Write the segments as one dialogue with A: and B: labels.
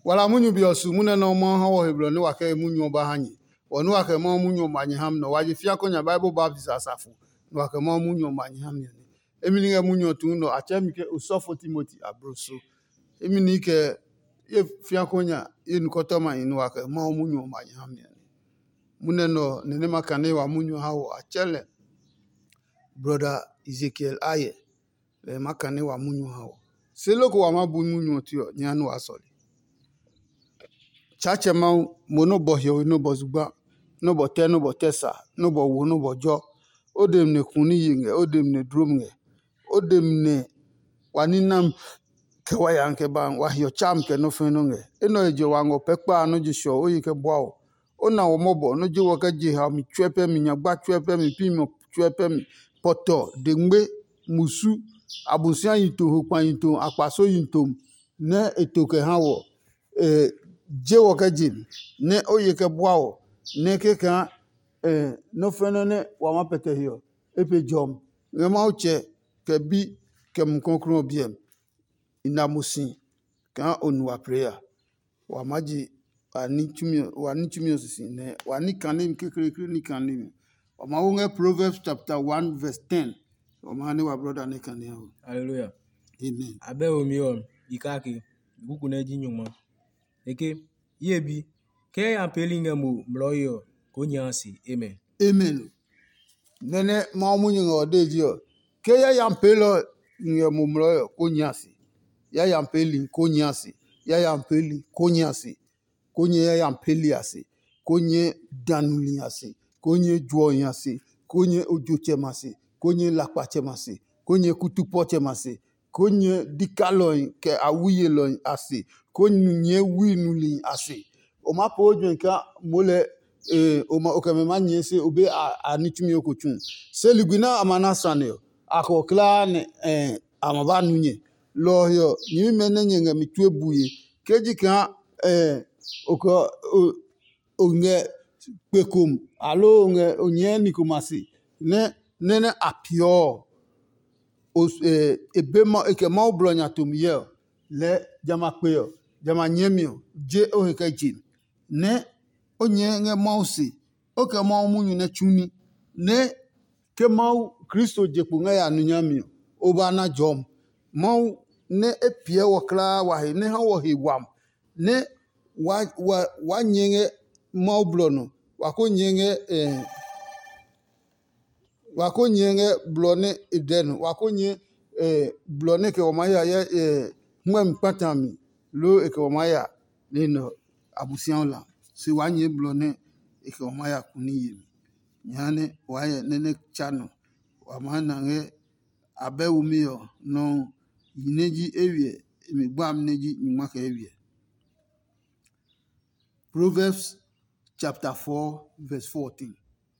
A: wala munyu bi osu mune no mo ha wo hebro ne waka munyu ba hanyi wonu waka mo munyu manye ham no waje fia konya Bible Baptist asafo no waka mo munyu manye ham ne emini ga munyu tu no achem ke usofo Timothy abroso emini ke ye fia konya ye nukoto man no waka mo munyu manye ham ne mune no nene makane wa munyu ha wo achele brother Ezekiel Aye le makane wa munyu ha wo seloko wa mabu munyu tio nyanu asoli chache ma mono bo hio no bozugba no bo te no bo tesa no bo wo no bo jo odem ne kuni yinge odem ne drum nge odem ne waninam ke waya nke ban wa hio cham ke no feno nge eno eje wango pekpa no ji sho oyi ke bwao ona wo mobo no ji wo ka ji ha mi twepe mi nyagba twepe mi pi mi twepe mi poto de ngbe musu abusia yito hokwan yito apaso yito ne etoke ha wo je wo ka jim ne oye ke bwao ne ke kan no feno ne wa ma pete hio epe jom ne ma uche ke bi ke mkonkro biem ina musin kan onua prayer wa maji ani chumi osisi ne wa ni kanim kekere ni kanim wa ma wonge Proverbs chapter 1 verse 10 wa ma ne wa brother ne kan ya
B: hallelujah
A: amen
B: abe omi on ikaki gugu na ji nyuma eke yebi ke ya pelinga mu mloyo konyansi amen
A: amen nene ma munyu ngodeji o ke ya yampelo nge mumlo konyasi ya yampeli konyasi ya yampeli konyasi konye ya yampeli asi konye danuli asi konye juo asi konye ojoche masi konye lakpache masi konye kutupoche masi konye dikalo ke awuye lo asi konye winuli asi o ma pojo nka mole okeme manyese obe anitumi okochun seliguna amana saneo akokla ne amaba nunye lohio ni mene nyenge mitwebuye keji kan oko onge pekum alo onye nikomasi ne nene apio ebema ekema oblonya tomye le jama peyo jama nyemio je ohekajin ne onye nge mausi oke mau munyu ne chuni ne ke mau Kristo jepu nge ya nunyamio oba na jom mau ne epie wakla wahi ne ha wahi wam ne wa nyenge mau blono wako nyenge blone idenu wako nye blone ke omaya ya mwem patami lo eke omaya nino abusian la si wanye blone eke omaya kuniye nyane waye nene chano wamana nge abe umio no yineji ewie imigbam neji nyumaka ewie Proverbs chapter 4 verse 14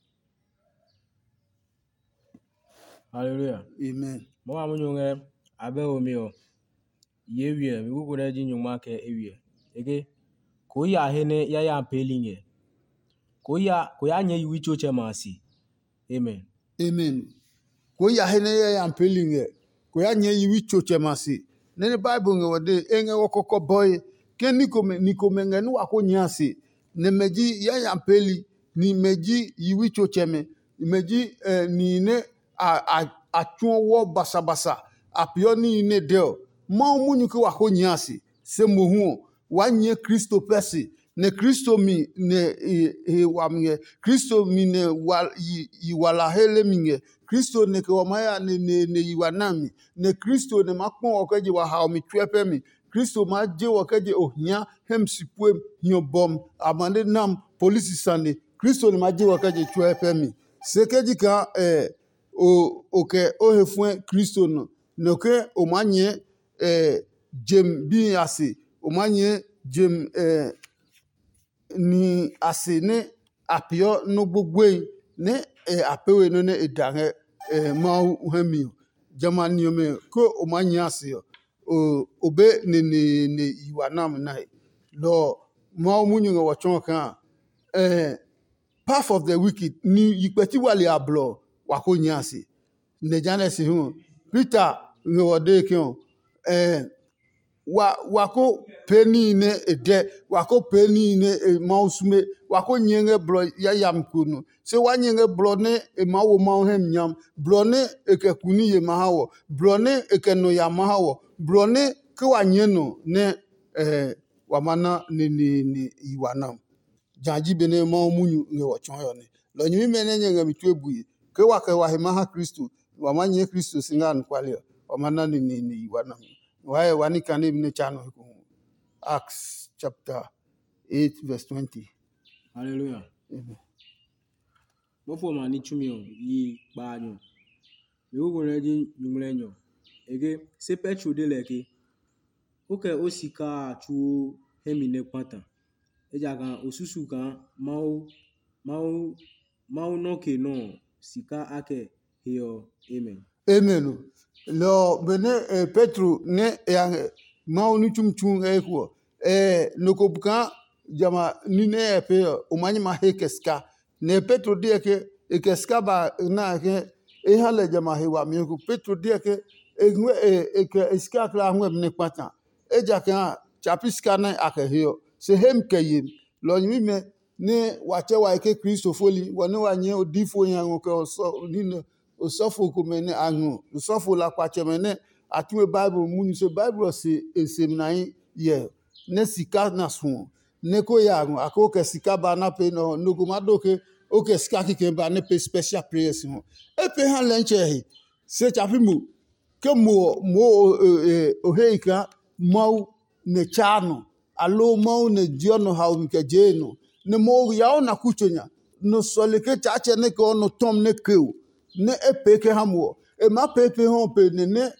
B: hallelujah
A: amen
B: mo amunyo nge abe omi o yewie mi gugu na ji nyuma ke ewie eke ko ya hene ya pelinge ko ya nye yiwicho chemasi amen
A: amen ko ya hene ya ampelinge ko ya nye yiwi choche masi nene Bible nge wade enge wakoko boy ke nikome nge nu wako nyasi ne meji ya ampeli ni meji yiwi choche me meji ni ne atuon wo basabasa apio ni ne deo ma munyu ke wako nyasi se mohu wanye Kristo pesi ne Kristo mi ne wamge Kristo mi ne wala hele minge Kristo ne ke wamaya ne yiwanami ne Kristo ne makpon okaji wa ha mi twepe mi Kristo ma je wakaji ohia hem sipue hiobom amande nam polisi sande Kristo ne ma je wakaji twepe mi sekeji ka oke ohefuen Kristo no noke omanye jem bi asi omanye jem ni ase ne apio no gbogbe ne apewe no ne edange ma hemi jamani me ko omanya ase obe ne iwanam na lo ma munyu ngo wachon kan path of the wicked ni yipeti wale ablo wakonya ase ne janesi hu Peter ngo wode kion wako peni ne ede wako peni ne mausume wako nyenge blo ya yam kunu se wanyenge blo ne mawo mawo hem nyam blo ne ekekuni ye mahawo blo ne ekeno ya mahawo blo ne ke wanyeno ne wamana ni iwanam janji bene mawo munyu nge wachon ne lo nyimi mene nyenge mitwe buyi ke wa hemaha Kristo wamanye Kristo singan kwale wamana ni iwanam wae wani kane mne chano Acts chapter 8 verse 20.
B: Hallelujah.
A: Amen.
B: Bofo mani chumio yi banyo. Mi ugo reji nyumlenyo. Ege se petro de leke. Oke osika chu hemine kwata. Eja kan osusu kan mau no ke no sika ake hiyo. Amen.
A: Amen. Lo bene Petro ne yang mau ni chum eko noko buka jama ni ne pe umani ma hekeska ne Petro die ke ekeska ba na ke hale jama hewa mi ko Petro die ke ke eska kla ngwe ne kwata eja kan chapiska na ake hiyo se hem kayim lo nyimi me ne wache wa ke Kristo foli woni wa nye odifo yan ko so ni osofo ko mene anu osofo la kwache mene atuwe bible muni so bible se esemnai ye ne sika na so ne ko ya anu akoke sika ba na pe no nugo madoke oke sika ki ba ne pe special prayers ho e pe han lenche he se chafi mu ke mo oheika mau ne chano alo mau ne diono ha umke jeno ne mo ya na kuchonya no solike chache ne ko no tom ne keu ne epeke hamo e ma pepe hon pe ne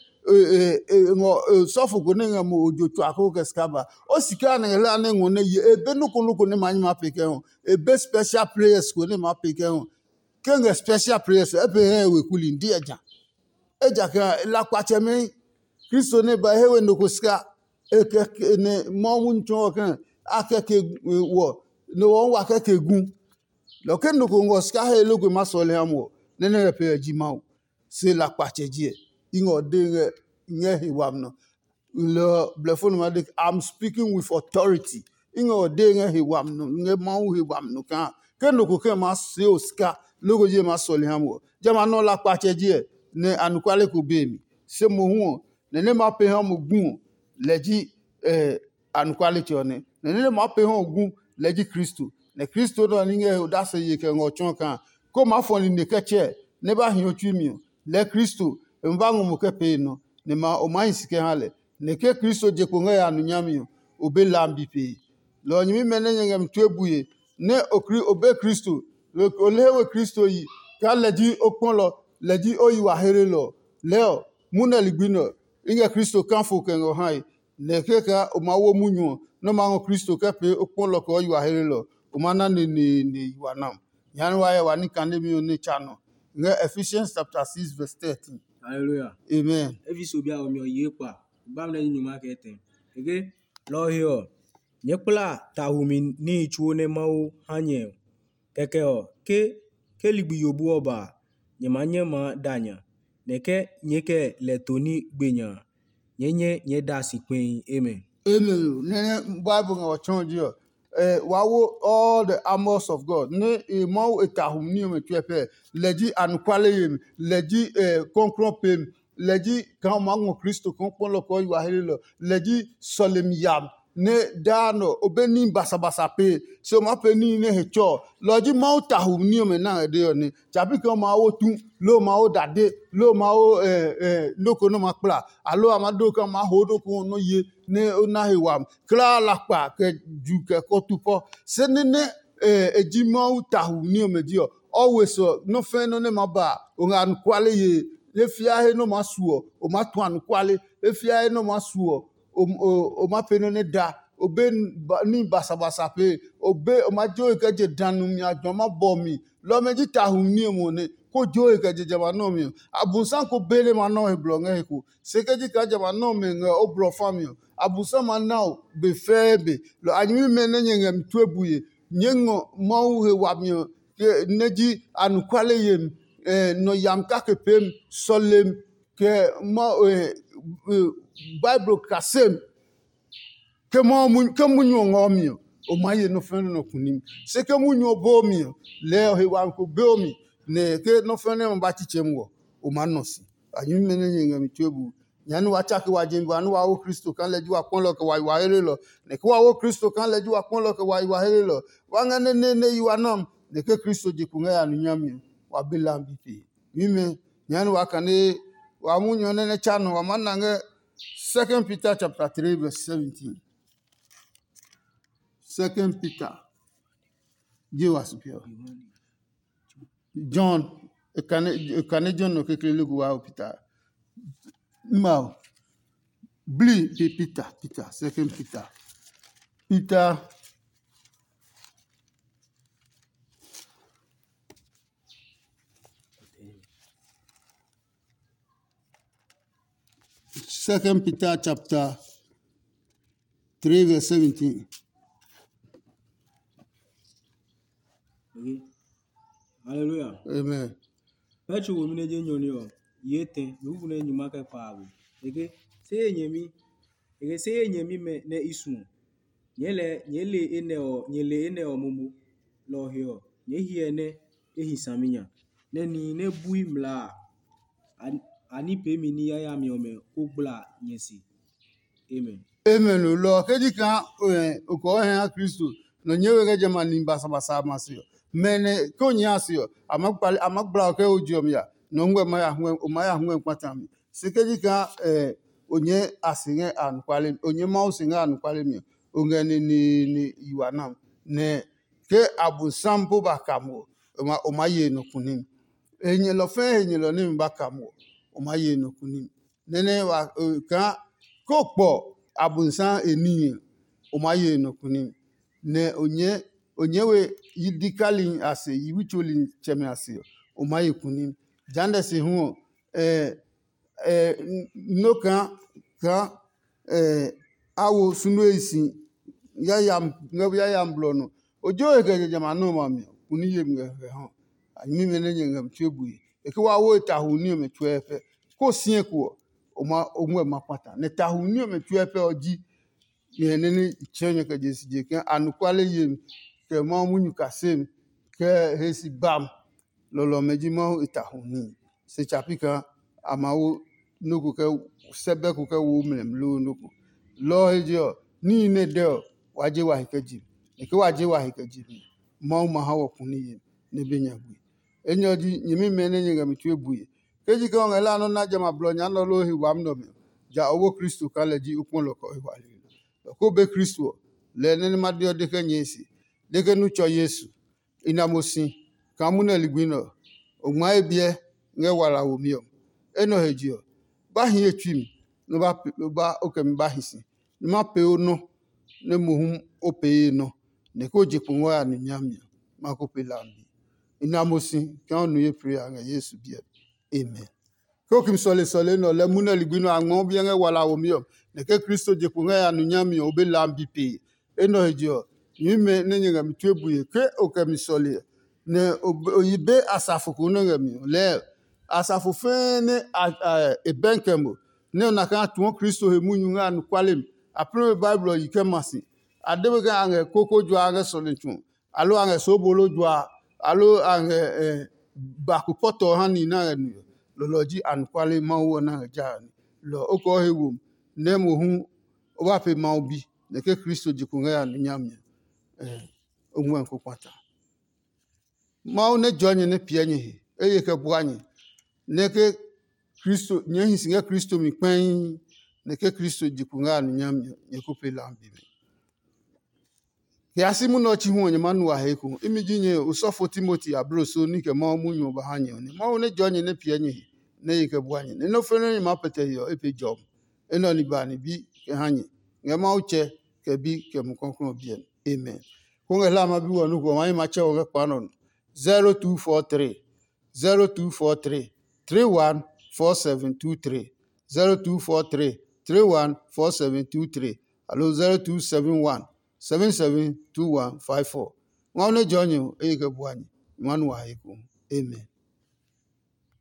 A: sofu ko ne ngamo ojotu akoko skaba o sika na la ne ngone ye ebe nuko ne manyi ma peke hon ebe special prayers ko ne ma peke hon kenga special prayers ebe he we kuli ndi eja ka la kwache me Kristo ne ba hewe nuko ska eke ne mo muncho kan akeke wo no won wa keke gun lo ken nuko ngo ska he logo masole hamo nene repe jimao se la kwacheje ingo de nye hiwamno le blefon ma de I'm speaking with authority ingo de nye hiwamno nge mau hiwamno kan kendo ko ke ma se oska logo je ma soli hamo jama no la kwacheje ne anukwale ko bemi se mo hu nene ma pe hamo gun leji anukwale tione nene ma pe hamo gun leji Kristo ne Kristo do ninge da se ye ke ngo chon kan ko ma foni ne keche ne ba hin otumi le Kristo mbangu mu ke pe no ne ma o man sike hale ne ke Kristo je ko ngaya anu nyami o be lambi pe lo nyimi mene nyengam twebuye ne okri obe Kristo o lewe Kristo yi ka leji oponlo leji oyi wa here lo leo muna ligbino inge Kristo kan fo ke ngo hai ne ke ka o ma wo munyu no ma ngo Kristo ke pe oponlo ko oyi wa here lo o mana ni wanam yan waye wani kande mi oni chano nge Ephesians chapter 6 verse 13.
B: Hallelujah.
A: Amen.
B: Efiso bia o mi oye pa bam na nyuma ke ten ege lo hio nyepla tahumi ni chuo ne mau hanye keke o ke ligbi yobu oba nyema danya neke nyeke letoni gbenya nye dasi kwen amen.
A: Amen. Ne Bible nga chonjo wawo all the armors of God ne mau etahum ni me twepe leji anukwale yem leji konkron pem leji kan mango Kristo kon pon lo ko wa helelo leji solem yam ne dano obeni basabasa pe so ma pe ni ne hecho loji mau tahum ni me na de oni chapi kan ma wo tun lo ma o dade lo ma o loko no makpla alo amado kan ma hodo ko no ye ne ona hewam kla la pa ke ju ke ko tupo se ne eji mau tahum ni me dio always no fe no ne maba o ngan kwale ye le fia he no masuo o matuan kwale le fia he no masuo o ma pe no ne da obe ni basabasa pe obe o ma jo ke je danu mi ajo ma bo mi lo meji tahum ni mo ne ko jo ke je jama no mi abunsan ko bele ma no e blonge ko se ke ji ka jama no mi nge o blo famio abunsan ma now be febe lo anyi me ne nyem tuebuye nyengo mau he wa mi neji anukwale yem no yam ka ke pem solem ke ma Bible kasem ke mu nyo ngomi o maye no fene no kunim se ke mu nyo bomi le he wan ko bomi ne ke no fene mba chichemwo o manosi anyi mene nyenga mitwebu nyanu wachake wajembi anu wa Kristo kan leju wa pon lo ke wa hele lo ne ke wa Kristo kan leju wa pon lo ke wa hele lo wanga ne yiwa nam ne ke Kristo jikunga ya nyami wa bilambi pi mime nyanu wakane wa munyo ne chano wa manange 2 Peter chapter 3 verse 17. 2 Peter. Give us pure. John, can John no kekele lugu wa Peter. Mau. Bli Peter. 2 Peter. Peter. Second Peter chapter 3 verse 17.
B: Okay. Hallelujah.
A: Amen.
B: Petro wo mi na je nyoni o. Yete, wo na nyuma ka paabu. Ege, se enyemi me na isu. Nyele ene o mumu lo hio. Nye hie ne ehisaminya. Ne ni ne bui mla. Ani pe mi ni ya mi ome ogbla nyesi. Amen.
A: Amen. Lo keji kan ko hen Kristo no nyewe ga jama ni basa masio. Mene ko nyasio amagbla ke ojiom ya no ngwe ma ya hwe kwatami. Sekeji kan onye asinge an kwale onye ma osinga an kwale mi ongene ni yiwanam ne ke abusam bakamo o maye no kunim. Enye lo ni bakamo o maye no kunim. Nene wa kan kokpo abunsan eni o maye no kunim ne onyewe yidikali ase yiwicholi cheme ase o maye kunim jande se hu no kan awo sunu esi yayam blono ojo eke jama no mami kuniye mge ho anyi mene nyengam twebuye eke wa wo tahuni me twefe ko sie ko omwe makwata ne tahuni me twefe oji yenene chenye ka jesije ke anukwale yem ke ma munyu kasem ke hesi bam lolo meji ma itahuni se chapika amawo nuku ke sebe ku ke wo mlem lo nuku lo ejo ni ne de waje wa hikeji eke waje wa hikeji ma hawo kuniye ne benyagwe enyoji nyimi mene nyinga mitwebuye keji ka ngela no na jama blonya no lo hi wam no ja owo Kristo kaleji ukun loko iwali ko be Kristo le ne ma dio de kenyesi de ke nu cho Yesu inamosi ka mu na ligbino ogma ebie nge wala wo mi o eno hejio ba hi etwim no ba okem ba hisi ni ma pe ono ne mohum ope no ne ko jikunwa ya ni nyamia ma ko pe lambi inamosi ka onu ye prayer nga Yesu bia amen ko kim sole no le mu na ligbino anwo bia nge wala wo mi o ne ke Kristo jikunwa ya ni nyamia obe lambi pe eno hejio yime ne nyinga mitwebuye ke okem sole ne oyibe asafuku no ngami le asafu fene ebenkemo ne na kan tuon Kristo he munyu nga no kwalem apre Bible yikemasi adebe ga ange koko jwa ange solentu alo ange sobolo jwa alo ange bakupoto hani na nu loloji an kwale mawo na jani lo oko hewu ne mo hu oba pe maubi ne ke Kristo jikunga ya nyamya onwen ko kwata mau ne jonye ne pienye eye ke buanye ne ke Kristo nye hisinga Kristo mi pen ne ke Kristo jikunga no nyam ye ko pe lambi ke asimu no chi hu onye manu wa heku imiji nye usofo Timothy abroso ni ke mau munyo ba hanye ne mau ne jonye ne pienye ne ye ke buanye ne no fene ma pete yo epe job eno ni ba ni bi ke hanye nge mau che ke bi ke mu konkon bien amen ko nge la ma bi wonu ko mai ma che o ke kwanon 0243 314723 0243 314723 alo 0271 772154 ngone jonyo e ke buani manu wa iku amen